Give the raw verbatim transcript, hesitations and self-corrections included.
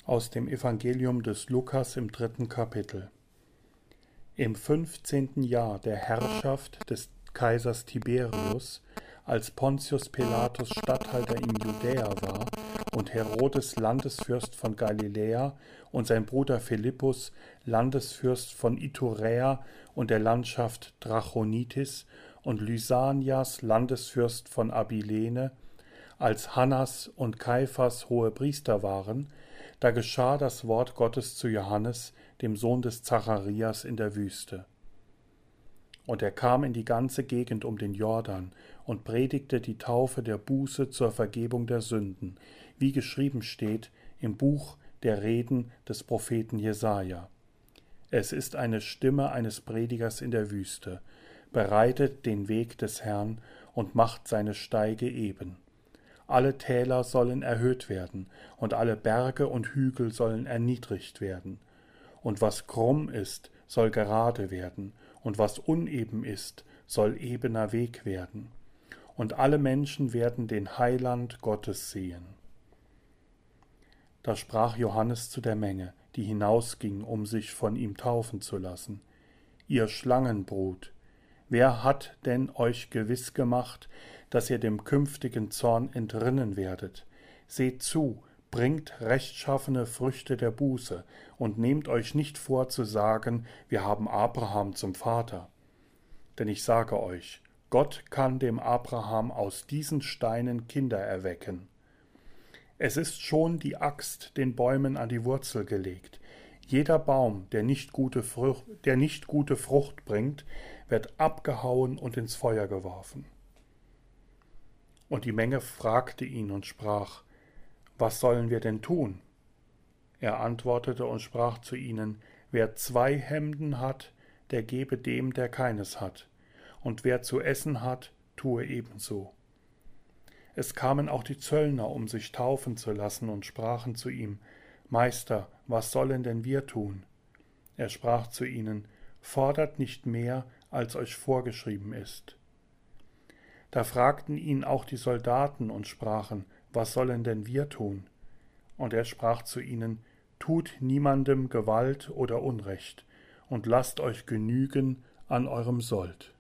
Aus dem Evangelium des Lukas im dritten Kapitel. Im fünfzehnten Jahr der Herrschaft des Kaisers Tiberius, als Pontius Pilatus Statthalter in Judäa war und Herodes Landesfürst von Galiläa und sein Bruder Philippus Landesfürst von Iturea und der Landschaft Trachonitis und Lysanias Landesfürst von Abilene, als Hannas und Kaiphas Hohepriester waren, da geschah das Wort Gottes zu Johannes, dem Sohn des Zacharias, in der Wüste. Und er kam in die ganze Gegend um den Jordan und predigte die Taufe der Buße zur Vergebung der Sünden, wie geschrieben steht im Buch der Reden des Propheten Jesaja. Es ist eine Stimme eines Predigers in der Wüste, bereitet den Weg des Herrn und macht seine Steige eben. Alle Täler sollen erhöht werden, und alle Berge und Hügel sollen erniedrigt werden. Und was krumm ist, soll gerade werden, und was uneben ist, soll ebener Weg werden. Und alle Menschen werden den Heiland Gottes sehen. Da sprach Johannes zu der Menge, die hinausging, um sich von ihm taufen zu lassen: Ihr Schlangenbrut, wer hat denn euch gewiss gemacht, dass ihr dem künftigen Zorn entrinnen werdet? Seht zu, bringt rechtschaffene Früchte der Buße und nehmt euch nicht vor zu sagen, wir haben Abraham zum Vater. Denn ich sage euch, Gott kann dem Abraham aus diesen Steinen Kinder erwecken. Es ist schon die Axt den Bäumen an die Wurzel gelegt. Jeder Baum, der nicht gute Frucht, der nicht gute Frucht bringt, wird abgehauen und ins Feuer geworfen. Und die Menge fragte ihn und sprach: Was sollen wir denn tun? Er antwortete und sprach zu ihnen: Wer zwei Hemden hat, der gebe dem, der keines hat, und wer zu essen hat, tue ebenso. Es kamen auch die Zöllner, um sich taufen zu lassen, und sprachen zu ihm: Meister, was sollen denn wir tun? Er sprach zu ihnen: Fordert nicht mehr, als euch vorgeschrieben ist. Da fragten ihn auch die Soldaten und sprachen: Was sollen denn wir tun? Und er sprach zu ihnen: Tut niemandem Gewalt oder Unrecht, und lasst euch genügen an eurem Sold.